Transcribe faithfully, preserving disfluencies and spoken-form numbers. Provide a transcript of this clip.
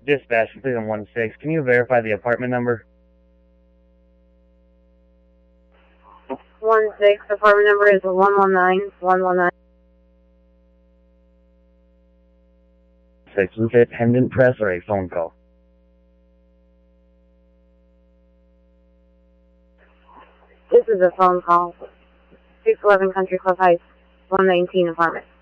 Dispatch, Freedom one six. Can you verify the apartment number? one six, apartment number is one one nine, one one nine. six, is it pendant press or a phone call? This is a phone call. six eleven Country Club Heights, one nineteen apartment.